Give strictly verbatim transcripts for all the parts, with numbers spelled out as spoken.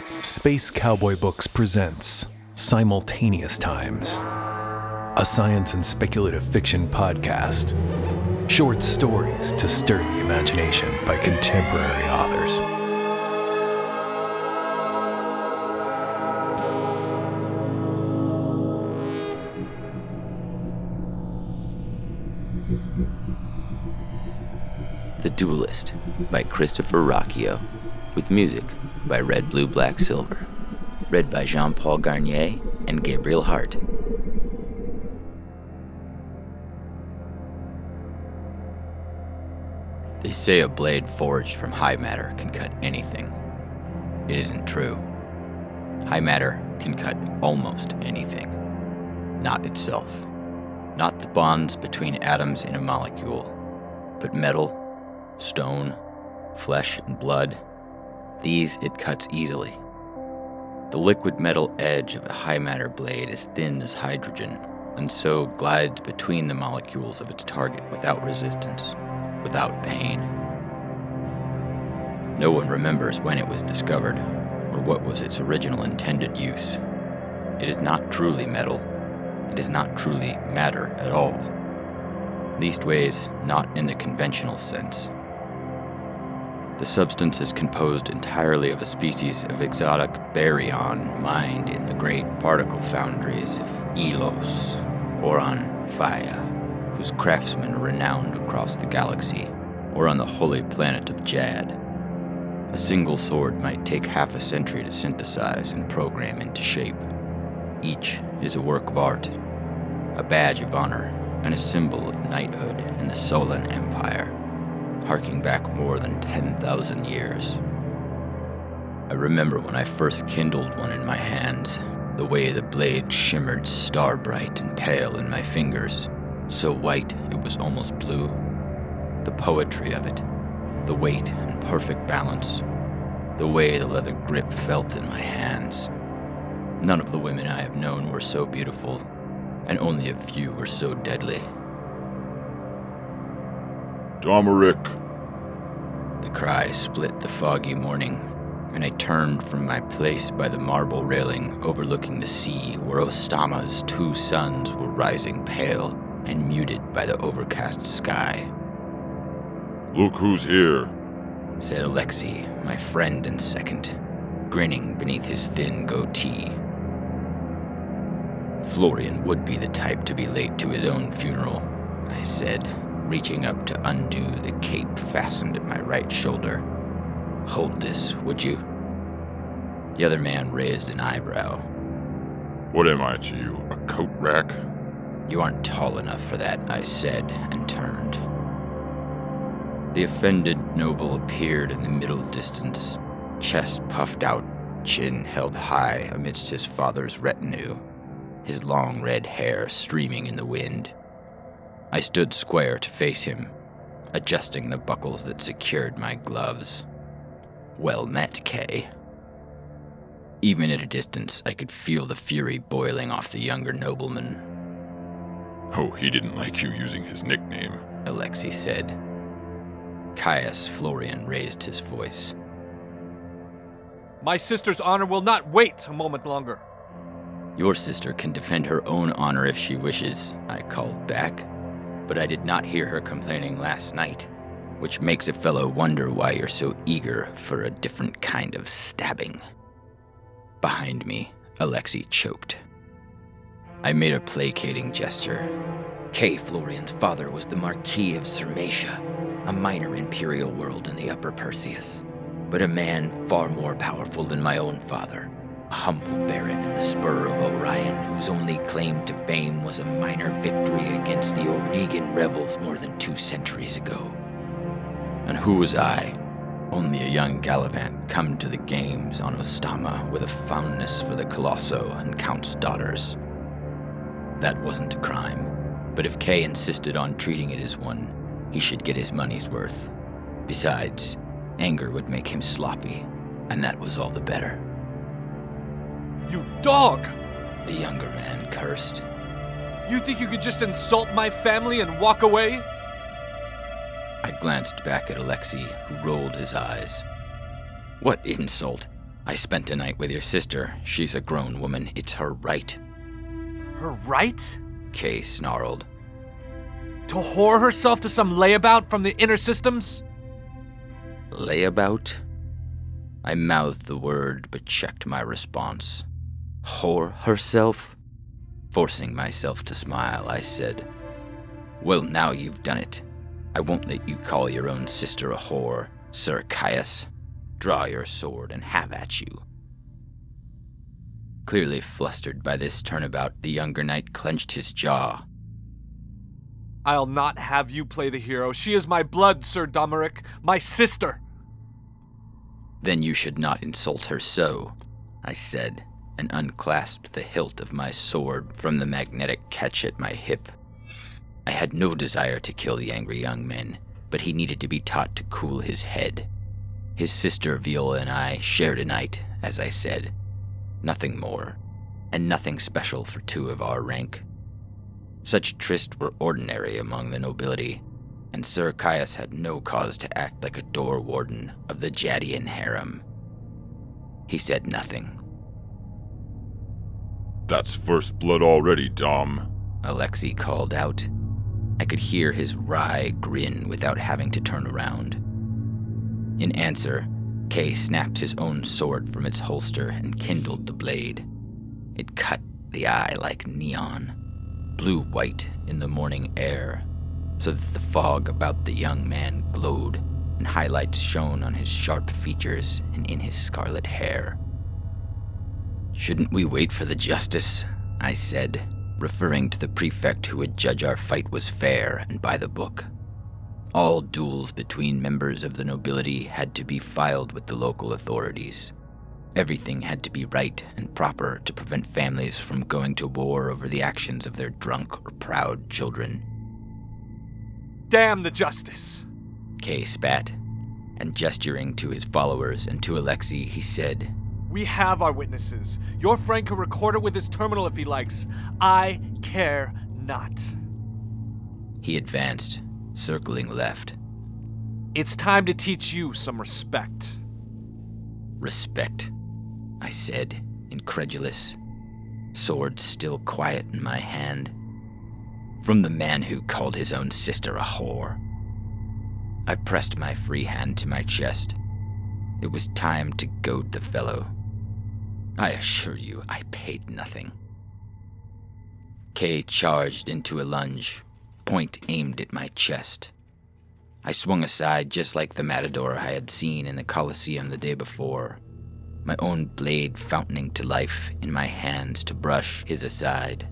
Space Cowboy Books presents Simultaneous Times, a science and speculative fiction podcast. Short stories to stir the imagination by contemporary authors. The Duelist by Christopher Rocchio, with music by Red Blue Black Silver, read by Jean-Paul Garnier and Gabriel Hart. They say a blade forged from high matter can cut anything. It isn't true. High matter can cut almost anything. Not itself. Not the bonds between atoms in a molecule, but metal, stone, flesh, and blood. These it cuts easily. The liquid metal edge of a high matter blade is thin as hydrogen, and so glides between the molecules of its target without resistance, without pain. No one remembers when it was discovered, or what was its original intended use. It is not truly metal. It is not truly matter at all. Leastways, not in the conventional sense. The substance is composed entirely of a species of exotic baryon mined in the great particle foundries of Elos, or on Phaya, whose craftsmen are renowned across the galaxy, or on the holy planet of Jad. A single sword might take half a century to synthesize and program into shape. Each is a work of art, a badge of honor, and a symbol of knighthood in the Solan Empire, harking back more than ten thousand years. I remember when I first kindled one in my hands, the way the blade shimmered star-bright and pale in my fingers, so white it was almost blue. The poetry of it, the weight and perfect balance, the way the leather grip felt in my hands. None of the women I have known were so beautiful, and only a few were so deadly. Domeric! The cry split the foggy morning, and I turned from my place by the marble railing overlooking the sea where Ostama's two suns were rising pale and muted by the overcast sky. Look who's here, said Alexei, my friend and second, grinning beneath his thin goatee. Florian would be the type to be late to his own funeral, I said, reaching up to undo the cape fastened at my right shoulder. Hold this, would you? The other man raised an eyebrow. What am I to you, a coat rack? You aren't tall enough for that, I said, and turned. The offended noble appeared in the middle distance, chest puffed out, chin held high amidst his father's retinue, his long red hair streaming in the wind. I stood square to face him, adjusting the buckles that secured my gloves. Well met, Kay. Even at a distance, I could feel the fury boiling off the younger nobleman. Oh, he didn't like you using his nickname, Alexei said. Caius Florian raised his voice. My sister's honor will not wait a moment longer. Your sister can defend her own honor if she wishes, I called back. But I did not hear her complaining last night, which makes a fellow wonder why you're so eager for a different kind of stabbing. Behind me, Alexei choked. I made a placating gesture. Kay Florian's father was the Marquis of Sarmatia, a minor imperial world in the Upper Perseus, but a man far more powerful than my own father. A humble baron in the spur of Orion, whose only claim to fame was a minor victory against the Oregan rebels more than two centuries ago. And who was I? Only a young Gallivant come to the games on Ostama with a fondness for the Colosso and Count's daughters. That wasn't a crime, but if Kay insisted on treating it as one, he should get his money's worth. Besides, anger would make him sloppy, and that was all the better. You dog! The younger man cursed. You think you could just insult my family and walk away? I glanced back at Alexei, who rolled his eyes. What insult? I spent a night with your sister. She's a grown woman. It's her right. Her right? Kay snarled. To whore herself to some layabout from the inner systems? Layabout? I mouthed the word, but checked my response. Whore herself? Forcing myself to smile, I said, Well, now you've done it. I won't let you call your own sister a whore, Sir Caius. Draw your sword and have at you. Clearly flustered by this turnabout, the younger knight clenched his jaw. I'll not have you play the hero. She is my blood, Sir Domeric, my sister. Then you should not insult her so, I said, and unclasped the hilt of my sword from the magnetic catch at my hip. I had no desire to kill the angry young man, but he needed to be taught to cool his head. His sister Viola and I shared a night, as I said. Nothing more, and nothing special for two of our rank. Such trysts were ordinary among the nobility, and Sir Caius had no cause to act like a door warden of the Jadian harem. He said nothing. That's first blood already, Dom, Alexei called out. I could hear his wry grin without having to turn around. In answer, Kay snapped his own sword from its holster and kindled the blade. It cut the eye like neon, blue-white in the morning air, so that the fog about the young man glowed and highlights shone on his sharp features and in his scarlet hair. Shouldn't we wait for the justice? I said, referring to the prefect who would judge our fight was fair and by the book. All duels between members of the nobility had to be filed with the local authorities. Everything had to be right and proper to prevent families from going to war over the actions of their drunk or proud children. Damn the justice! Kay spat, and gesturing to his followers and to Alexei, he said, We have our witnesses. Your friend can record it with his terminal if he likes. I care not. He advanced, circling left. It's time to teach you some respect. Respect, I said, incredulous, sword still quiet in my hand. From the man who called his own sister a whore. I pressed my free hand to my chest. It was time to goad the fellow. I assure you, I paid nothing. Kay charged into a lunge, point aimed at my chest. I swung aside just like the matador I had seen in the Colosseum the day before, my own blade fountaining to life in my hands to brush his aside.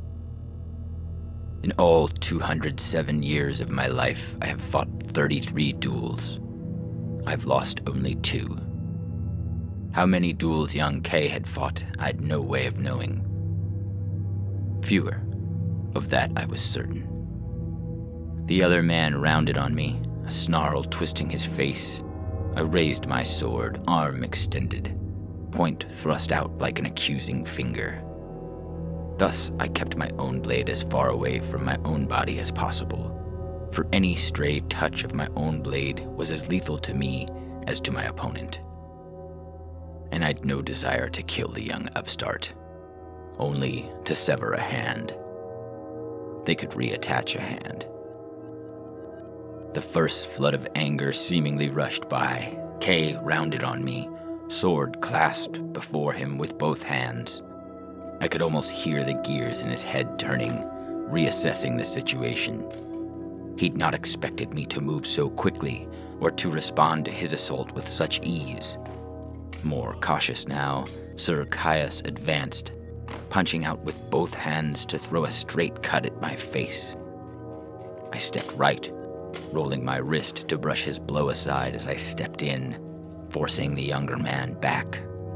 In all two hundred seven years of my life, I have fought thirty-three duels. I've lost only two. How many duels young Kay had fought, I'd no way of knowing. Fewer. Of that I was certain. The other man rounded on me, a snarl twisting his face. I raised my sword, arm extended, point thrust out like an accusing finger. Thus, I kept my own blade as far away from my own body as possible, for any stray touch of my own blade was as lethal to me as to my opponent. And I'd no desire to kill the young upstart, only to sever a hand. They could reattach a hand. The first flood of anger seemingly rushed by. Kay rounded on me, sword clasped before him with both hands. I could almost hear the gears in his head turning, reassessing the situation. He'd not expected me to move so quickly or to respond to his assault with such ease. More cautious now, Sir Caius advanced, punching out with both hands to throw a straight cut at my face. I stepped right, rolling my wrist to brush his blow aside as I stepped in, forcing the younger man back.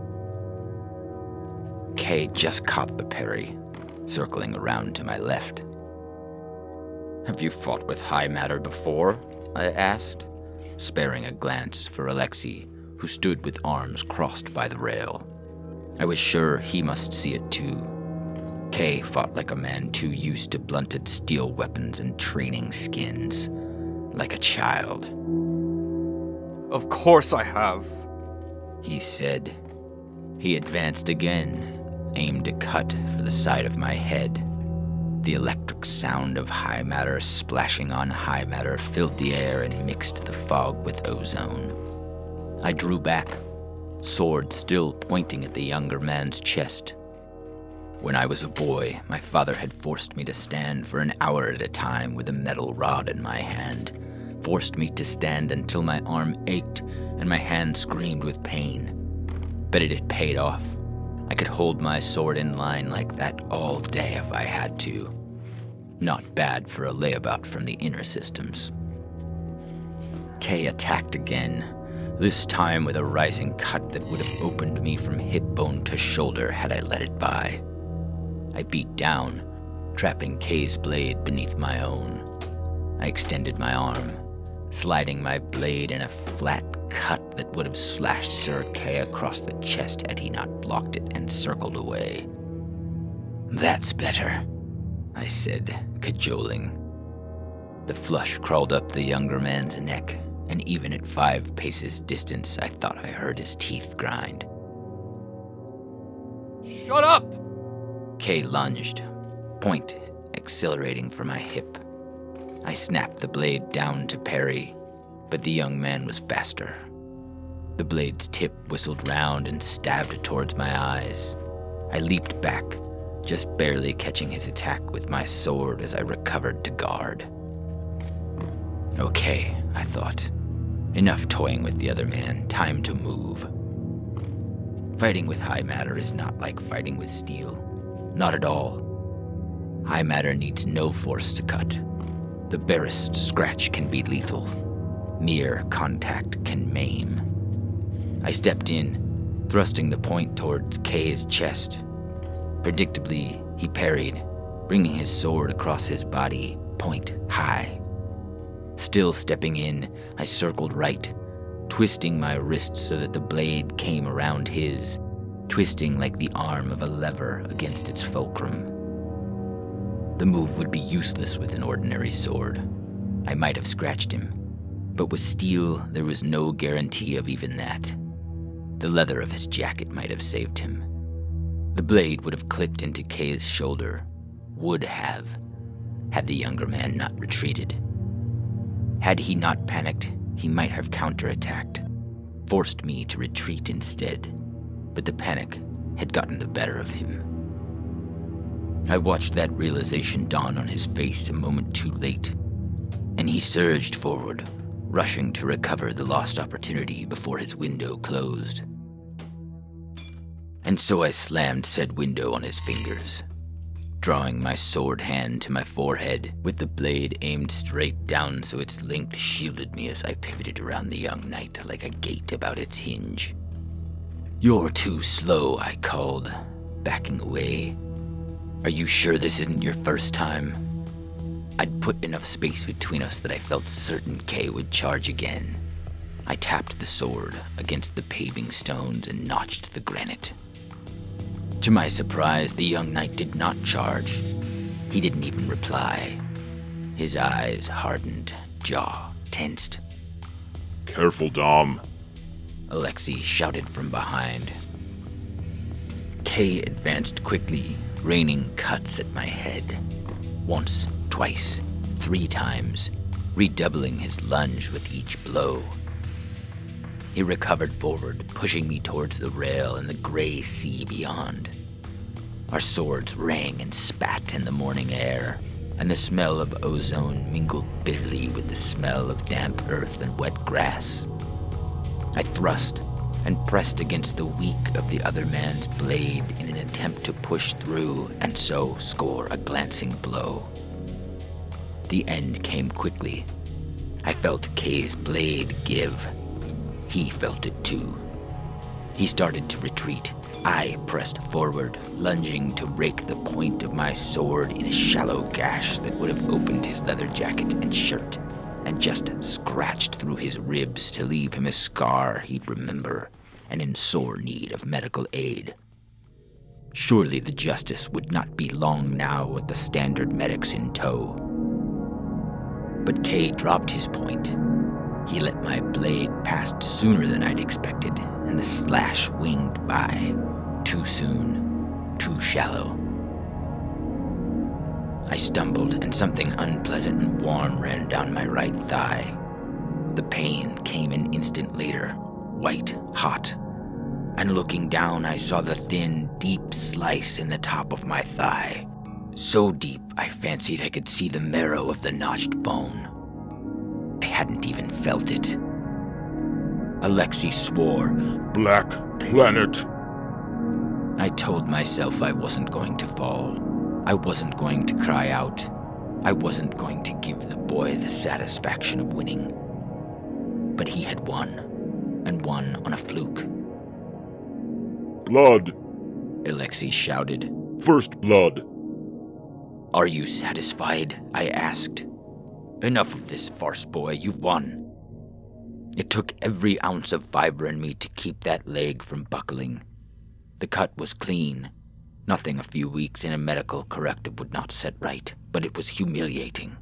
Kay just caught the parry, circling around to my left. Have you fought with High Matter before? I asked, sparing a glance for Alexei, who stood with arms crossed by the rail. I was sure he must see it too. Kay fought like a man too used to blunted steel weapons and training skins, like a child. Of course I have, he said, He advanced again, aimed a cut for the side of my head. The electric sound of high matter splashing on high matter filled the air and mixed the fog with ozone. I drew back, sword still pointing at the younger man's chest. When I was a boy, my father had forced me to stand for an hour at a time with a metal rod in my hand, forced me to stand until my arm ached and my hand screamed with pain. But it had paid off. I could hold my sword in line like that all day if I had to. Not bad for a layabout from the inner systems. Kay attacked again, this time with a rising cut that would have opened me from hip bone to shoulder had I let it by. I beat down, trapping Kay's blade beneath my own. I extended my arm, sliding my blade in a flat cut that would have slashed Sir Kay across the chest had he not blocked it and circled away. "That's better," I said, cajoling. The flush crawled up the younger man's neck, and even at five paces distance, I thought I heard his teeth grind. Shut up! Kay lunged, point accelerating for my hip. I snapped the blade down to parry, but the young man was faster. The blade's tip whistled round and stabbed towards my eyes. I leaped back, just barely catching his attack with my sword as I recovered to guard. Okay, I thought. Enough toying with the other man, time to move. Fighting with high matter is not like fighting with steel. Not at all. High matter needs no force to cut. The barest scratch can be lethal. Mere contact can maim. I stepped in, thrusting the point towards Kay's chest. Predictably, he parried, bringing his sword across his body, point high. Still stepping in, I circled right, twisting my wrist so that the blade came around his, twisting like the arm of a lever against its fulcrum. The move would be useless with an ordinary sword. I might have scratched him, but with steel there was no guarantee of even that. The leather of his jacket might have saved him. The blade would have clipped into Kay's shoulder, would have, had the younger man not retreated. Had he not panicked, he might have counterattacked, forced me to retreat instead, but the panic had gotten the better of him. I watched that realization dawn on his face a moment too late, and he surged forward, rushing to recover the lost opportunity before his window closed. And so I slammed said window on his fingers, drawing my sword hand to my forehead with the blade aimed straight down so its length shielded me as I pivoted around the young knight like a gate about its hinge. "You're too slow," I called, backing away. "Are you sure this isn't your first time?" I'd put enough space between us that I felt certain Kay would charge again. I tapped the sword against the paving stones and notched the granite. To my surprise, the young knight did not charge. He didn't even reply. His eyes hardened, jaw tensed. "Careful, Dom," Alexei shouted from behind. Kay advanced quickly, raining cuts at my head. Once, twice, three times, redoubling his lunge with each blow. He recovered forward, pushing me towards the rail and the gray sea beyond. Our swords rang and spat in the morning air, and the smell of ozone mingled bitterly with the smell of damp earth and wet grass. I thrust and pressed against the weak of the other man's blade in an attempt to push through and so score a glancing blow. The end came quickly. I felt Kay's blade give. He felt it too. He started to retreat. I pressed forward, lunging to rake the point of my sword in a shallow gash that would have opened his leather jacket and shirt, and just scratched through his ribs to leave him a scar he'd remember, and in sore need of medical aid. Surely the justice would not be long now with the standard medics in tow. But Kay dropped his point, He let my blade pass sooner than I'd expected, and the slash winged by. Too soon, too shallow. I stumbled, and something unpleasant and warm ran down my right thigh. The pain came an instant later, white hot. And looking down, I saw the thin, deep slice in the top of my thigh. So deep, I fancied I could see the marrow of the notched bone. I hadn't even felt it. Alexei swore, Black Planet. I told myself I wasn't going to fall. I wasn't going to cry out. I wasn't going to give the boy the satisfaction of winning. But he had won, and won on a fluke. Blood. Alexei shouted. First blood. Are you satisfied? I asked. Enough of this farce, boy. You've won. It took every ounce of fiber in me to keep that leg from buckling. The cut was clean. Nothing a few weeks in a medical corrective would not set right, but it was humiliating.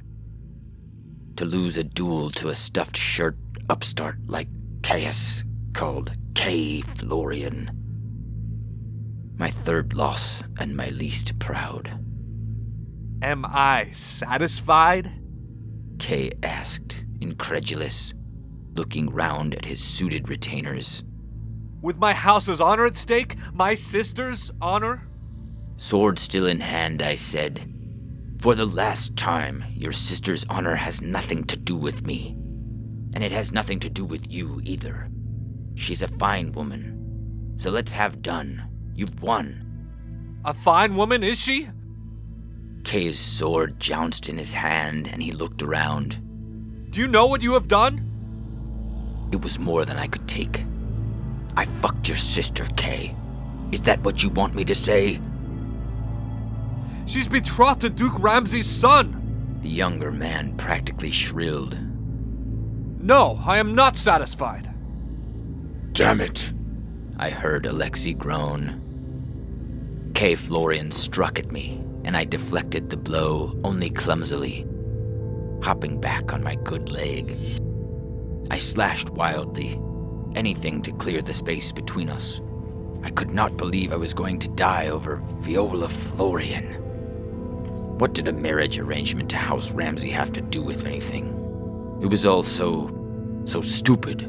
To lose a duel to a stuffed shirt upstart like Caius, called K. Florian. My third loss and my least proud. Am I satisfied? Kay asked, incredulous, looking round at his suited retainers. With my house's honor at stake? My sister's honor? Sword still in hand, I said, For the last time, your sister's honor has nothing to do with me. And it has nothing to do with you either. She's a fine woman. So let's have done. You've won. A fine woman, is she? Kay's sword jounced in his hand, and he looked around. Do you know what you have done? It was more than I could take. I fucked your sister, Kay. Is that what you want me to say? She's betrothed to Duke Ramsay's son! The younger man practically shrilled. No, I am not satisfied. Damn it. I heard Alexei groan. K. Florian struck at me, and I deflected the blow only clumsily, hopping back on my good leg. I slashed wildly, anything to clear the space between us. I could not believe I was going to die over Viola Florian. What did a marriage arrangement to House Ramsay have to do with anything? It was all so, so stupid.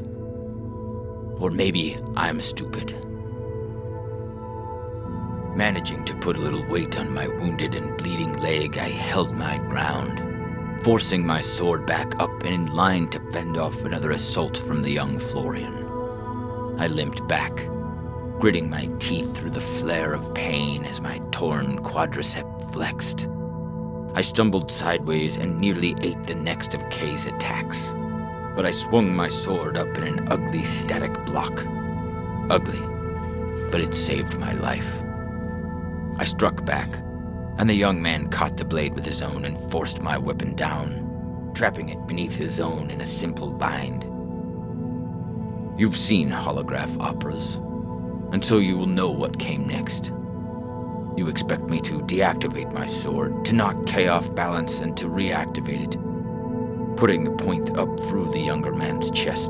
Or maybe I'm stupid. Managing to put a little weight on my wounded and bleeding leg, I held my ground, forcing my sword back up and in line to fend off another assault from the young Florian. I limped back, gritting my teeth through the flare of pain as my torn quadricep flexed. I stumbled sideways and nearly ate the next of Kay's attacks, but I swung my sword up in an ugly static block. Ugly, but it saved my life. I struck back, and the young man caught the blade with his own and forced my weapon down, trapping it beneath his own in a simple bind. You've seen holograph operas, and so you will know what came next. You expect me to deactivate my sword, to knock Kay off balance, and to reactivate it, putting the point up through the younger man's chest.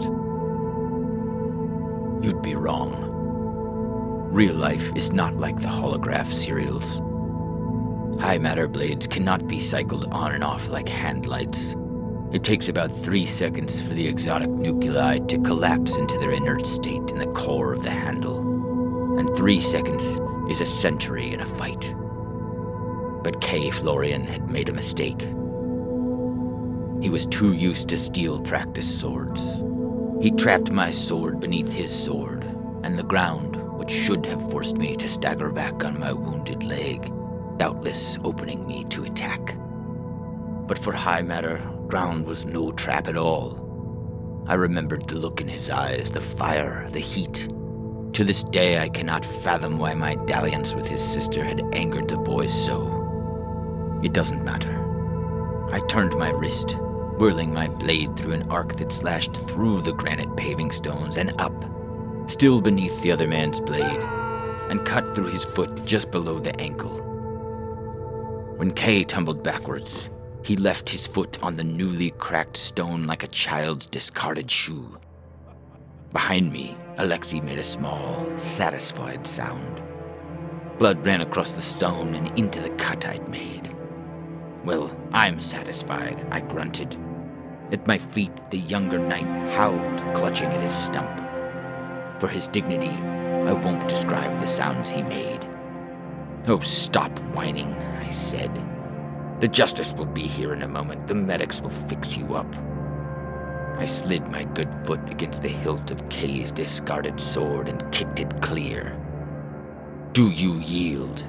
You'd be wrong. Real life is not like the holograph serials. High matter blades cannot be cycled on and off like hand lights. It takes about three seconds for the exotic nuclei to collapse into their inert state in the core of the handle, and three seconds is a century in a fight. But K. Florian had made a mistake. He was too used to steel practice swords. He trapped my sword beneath his sword, and the ground, which should have forced me to stagger back on my wounded leg, doubtless opening me to attack. But for High Matter, ground was no trap at all. I remembered the look in his eyes, the fire, the heat. To this day, I cannot fathom why my dalliance with his sister had angered the boys so. It doesn't matter. I turned my wrist, whirling my blade through an arc that slashed through the granite paving stones and up, still beneath the other man's blade, and cut through his foot just below the ankle. When Kay tumbled backwards, He left his foot on the newly cracked stone like a child's discarded shoe. Behind me, Alexei made a small, satisfied sound. Blood ran across the stone and into the cut I'd made. Well, I'm satisfied, I grunted. At my feet, the younger knight howled, clutching at his stump. For his dignity, I won't describe the sounds he made. Oh, stop whining, I said. The justice will be here in a moment. The medics will fix you up. I slid my good foot against the hilt of Kay's discarded sword and kicked it clear. Do you yield?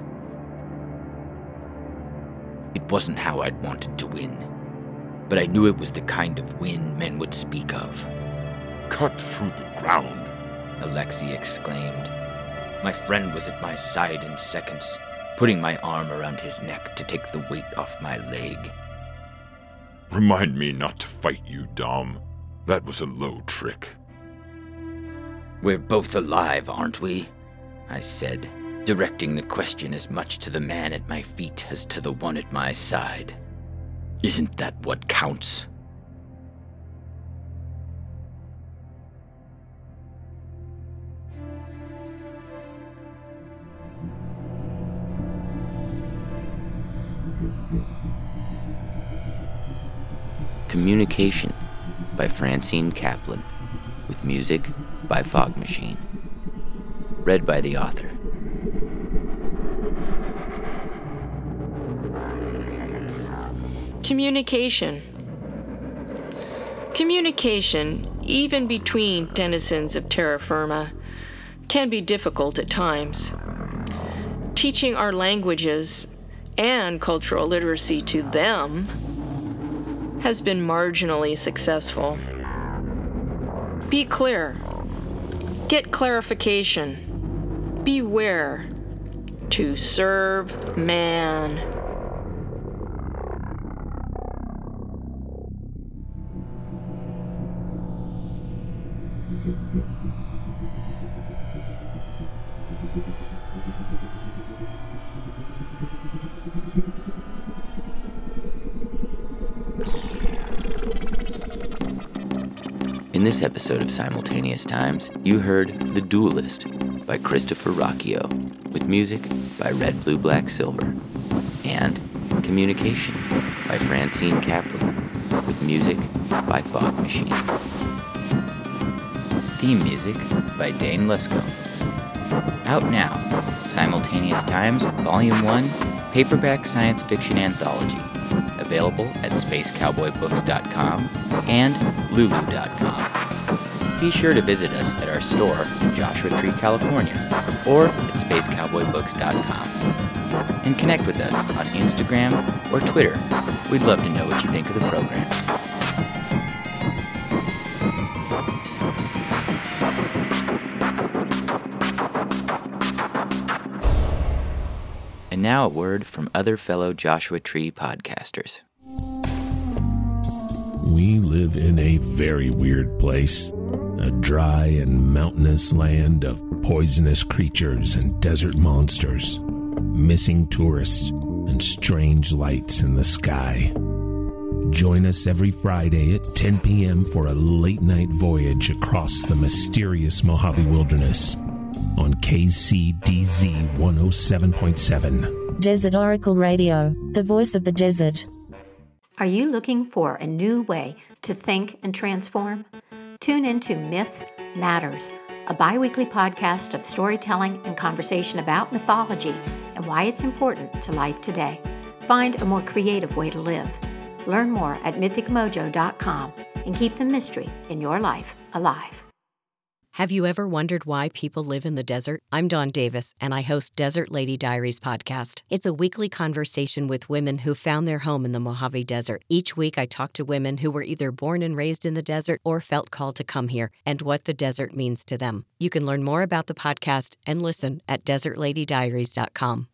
It wasn't how I'd wanted to win, but I knew it was the kind of win men would speak of. Cut through the ground, Alexei exclaimed. My friend was at my side in seconds, putting my arm around his neck to take the weight off my leg. Remind me not to fight you, Dom. That was a low trick. We're both alive, aren't we? I said, directing the question as much to the man at my feet as to the one at my side. Isn't that what counts? Communication by Francine Kaplan, with music by Fog Machine. Read by the author. Communication. Communication, even between denizens of terra firma, can be difficult at times. Teaching our languages and cultural literacy to them has been marginally successful. Be clear. Get clarification. Beware. To serve man. In this episode of Simultaneous Times, you heard The Duelist by Christopher Rocchio, with music by Red, Blue, Black, Silver, and Communication by Francine Kaplan, with music by Fog Machine. Theme music by Dane Lesko. Out now, Simultaneous Times, Volume one, Paperback Science Fiction Anthology, available at space cowboy books dot com and lulu dot com. Be sure to visit us at our store in Joshua Tree, California, or at space cowboy books dot com. And connect with us on Instagram or Twitter. We'd love to know what you think of the program. And now a word from other fellow Joshua Tree podcasters. We live in a very weird place. A dry and mountainous land of poisonous creatures and desert monsters, missing tourists, and strange lights in the sky. Join us every Friday at ten p.m. for a late-night voyage across the mysterious Mojave Wilderness on K C D Z one oh seven point seven. Desert Oracle Radio, the voice of the desert. Are you looking for a new way to think and transform? Tune into Myth Matters, a bi-weekly podcast of storytelling and conversation about mythology and why it's important to life today. Find a more creative way to live. Learn more at mythic mojo dot com and keep the mystery in your life alive. Have you ever wondered why people live in the desert? I'm Dawn Davis, and I host Desert Lady Diaries podcast. It's a weekly conversation with women who found their home in the Mojave Desert. Each week, I talk to women who were either born and raised in the desert or felt called to come here, and what the desert means to them. You can learn more about the podcast and listen at desert lady diaries dot com.